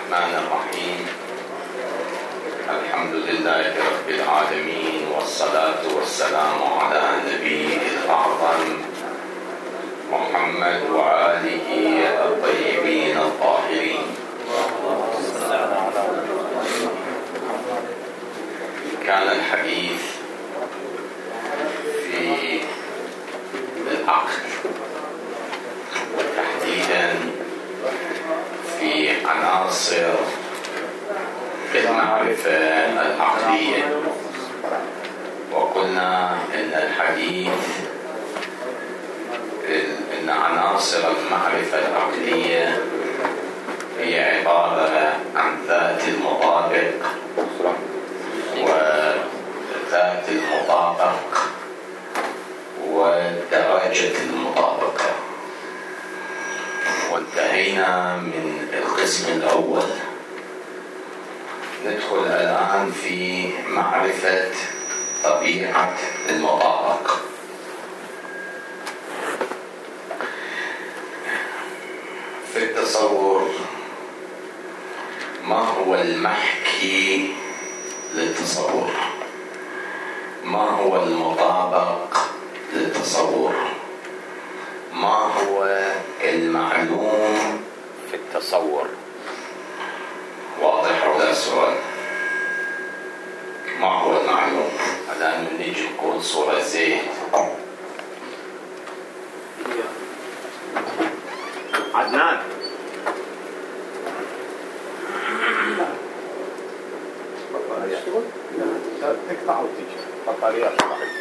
الرحمن الرحيم. الحمد لله رب العالمين، والصلاة والسلام على نبيه الأعظم محمد وآله الطيبين الطاهرين. كان الحديث في العقد، وتحديدا في عناصر المعرفة العقلية، وقلنا إن الحديث إن عناصر المعرفة العقلية هي عبارة عن ذات المطابق وذات المطابق ودرجة المطابقة. وانتهينا من القسم الأول. ندخل الآن في معرفة طبيعة المطابقة. في التصور، ما هو المحكي للتصور؟ ما هو المطابق للتصور؟ ما هو المعلوم في التصور؟ واضح ولا سؤال؟ ما هو المعلوم؟ الآن نيجي نقول صورة زيت. عدنان، تقطع وتيجي بطارية.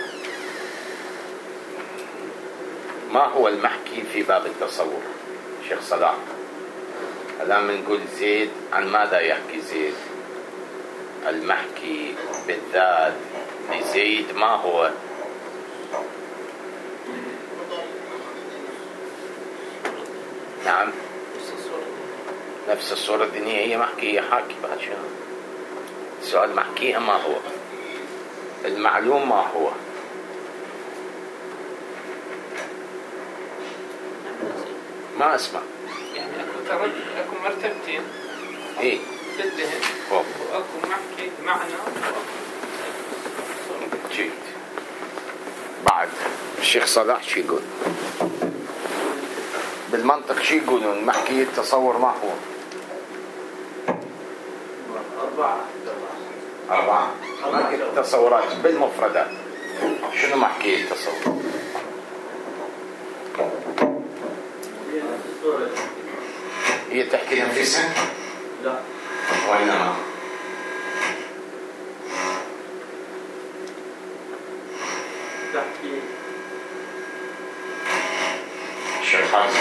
ما هو المحكي في باب التصور؟ شيخ صلاح، الآن بنقول زيد، عن ماذا يحكي زيد؟ المحكي بالذات لزيد ما هو؟ نعم، نفس الصورة الدينية هي محكية، حاكي بعد شنو؟ السؤال محكيها ما هو؟ المعلوم ما هو؟ ما اسمع. يعني اكو مرتبتين. ايه بالذهن، واكو محكي معنى، جيد. بعد الشيخ صلاح شو يقول؟ بالمنطق شو يقولون؟ محكي التصور ما هو؟ أربعة محكي التصورات بالمفردات. شنو محكي التصور؟ هي تحكي نفسها؟ لا، وإنما تحكي الشيخ حازم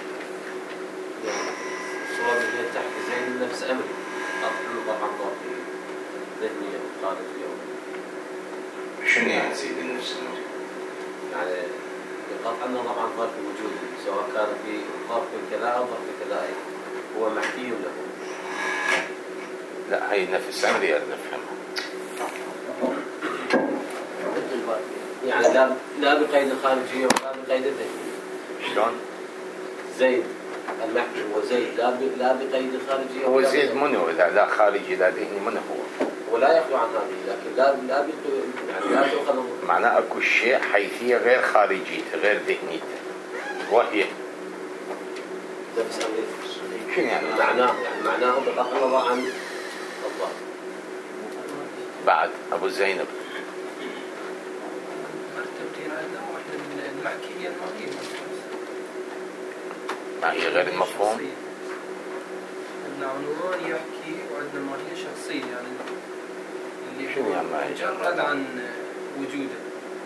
الصورة اللي هي تحكي زي نفس أمري، أطلب طبعا ضغطي ذهني خارجي. شنو يعني زيد النفس؟ يعني قطعا طبعا ظرف وجودي، سواء كان في ظرف كذا أو ظرف كذا، هو محكي له. لا، هي نفس أمري نفهمها. يعني لا بقيد الخارجية ولا بقيد الذهنية. شلون؟ زيد المحكي هو زيد لا بقيد الخارجية. هو زيد منه؟ إذا لا خارجي لا ذهني منه هو؟ ولا يخلو عن هذه، لكن لا يعني لا تؤخذ. معناه اكو شيء حيثية غير خارجيته غير ذهنيته، وهي نفس أمري. شنو يعني؟ معناه بغض النظر عن الظاهر. بعد أبو زينب. مرتبتين عندنا، واحدة من المحكي هي الماهية. ما هي غير المفهوم؟ عندنا عنوان يحكي، وعندنا ماهية شخصية، يعني اللي شنو يعني ماهية؟ مجرد عن وجوده.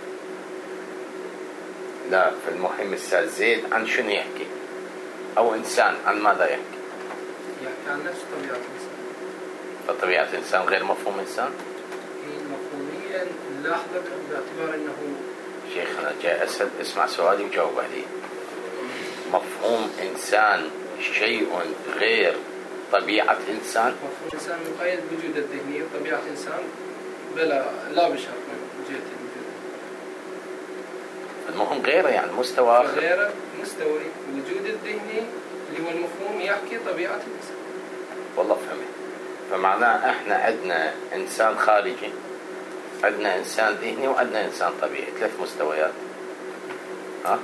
لا، في المهم أستاذ زيد عن شنو يحكي؟ أو إنسان عن ماذا يحكي؟ يحكي عن نفس طبيعة الإنسان. فطبيعة الإنسان غير مفهوم إنسان؟ هي مفهوميا نلاحظه باعتبار أنه شيخ أنا جاي أسأل، اسمع سؤالي وجاوب عليه. مفهوم إنسان شيء غير طبيعة إنسان؟ مفهوم الإنسان مقيد بوجود الذهنية، وطبيعة الإنسان لا بشرط من جهة الوجود. المهم غيره، يعني مستوى آخر. غيره مستوى وجود الذهني اللي هو المفهوم يحكي طبيعة الإنسان. والله فهمت. فمعناه احنا عندنا انسان خارجي، عندنا انسان ذهني، وعندنا انسان طبيعي، 3 مستويات. ها؟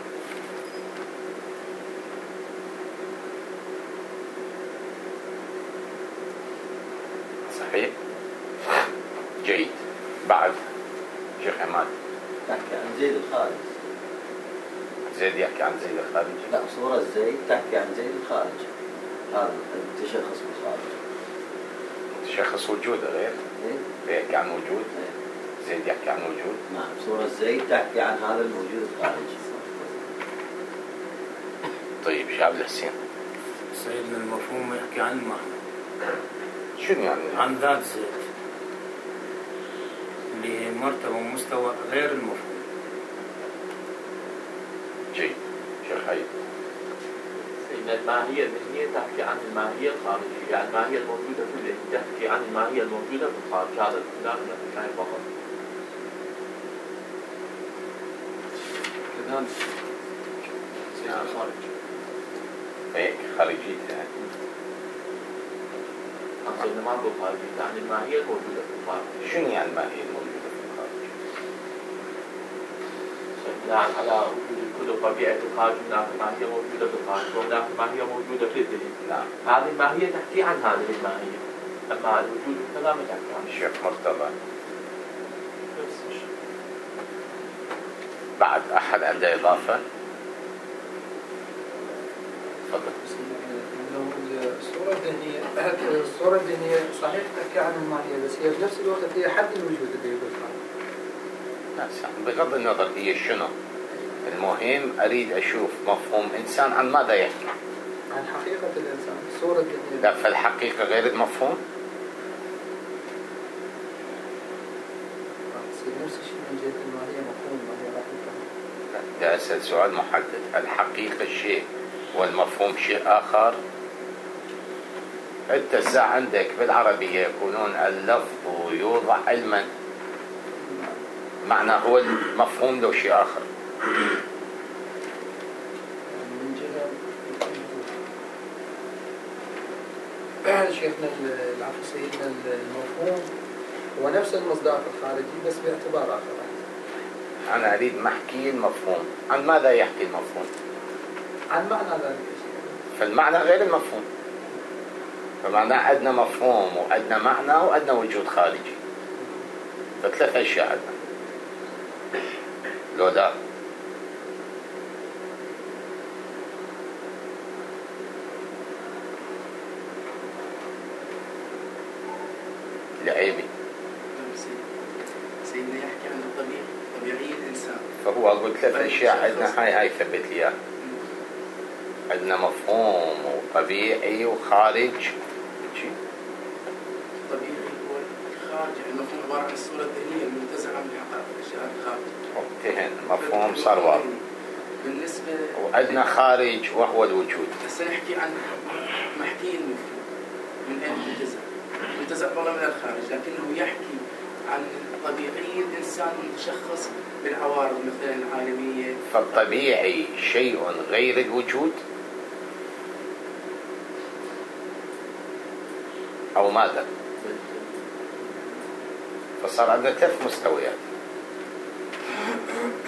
صحيح؟ جيد. بعد شيخ عماد. تحكي عن زيد الخارج. زيد يحكي عن زيد الخارجي؟ لا، صورة زيد تحكي عن زيد الخارج، هذا التشخص بالخارج. تشخص وجوده غير؟ إيه؟ يحكي عن وجود؟ إيه؟ زيد يحكي عن وجود؟ نعم، صورة زيد تحكي عن هذا الموجود الخارجي. طيب شعب الحسين. سيدنا المفهوم يحكي عن المعنى. شنو يعني؟ عن ذات زيد اللي هي مرتبة ومستوى غير المفهوم. جيد. شيخ حيد. سيدنا الماهية الذهنية تحكي عن الماهية الخارجية، يعني الماهية الموجودة في الذهن تحكي عن الماهية الموجودة في الخارج. هذا الكلام الذي فقط. كذلك زيد الخارج. هيك خارجيتها. سيدنا ما نقول خارجية، يعني الماهية الموجودة في الخارج. شنو يعني الماهية الموجودة في الخارج؟ بناء على وجود الكل طبيعة الخارج، هناك ماهية موجودة في الخارج وهناك ماهية موجودة في الذهن. نعم. هذه الماهية تحكي عن هذه الماهية، أما الوجود كذا ما تحكي عنه. الشيخ مرتضى. نفس الشيء. بعد أحد عنده إضافة؟ تفضل. الصورة الذهنية صحيح تحكي عن الماهية، بس هي بنفس الوقت هي حد الوجود اللي يقول بغض النظر هي شنو، المهم أريد أشوف مفهوم إنسان عن ماذا يحكي؟ عن حقيقة الإنسان. الصورة الذهنية لا، فالحقيقة غير المفهوم؟ نفس الشيء من جهة الماهية مفهوم الماهية حقيقة. ده أسأل سؤال محدد. الحقيقة شيء والمفهوم شيء آخر. أنت الساعة عندك بالعربية يقولون اللفظ يوضع علما، معنى هو المفهوم له شيء آخر. من جهة شيخنا العفو سيدنا المفهوم هو نفس المصداق الخارجي بس باعتبار آخر. أنا أريد محكي المفهوم. عن ماذا يحكي المفهوم؟ عن معنى ذلك الشيء. فالمعنى غير المفهوم. فمعنى عندنا مفهوم وعندنا معنى وعندنا وجود خارجي. ف3 أشياء عندنا. لو لا لعيبي. سيدنا يحكي عن طبيعي الإنسان. فهو أقول 3 أشياء عندنا. هاي ثبت لي إياها. عندنا مفهوم وطبيعي وخارج. طبيعي هو الخارج، المفهوم عبارة عن الصورة الذهنية المنتزعة من حقائق الأشياء الخارج. انتهينا. مفهوم صار واضح. بالنسبة وعندنا خارج وهو الوجود. سنحكي عن محكي المفهوم من أين منتزع. منتزع والله من الخارج، لكنه يحكي عن طبيعي الإنسان متشخص بالعوارض مثلا العالمية. فالطبيعي شيء غير الوجود أو ماذا؟ فصار عندنا 3 مستويات.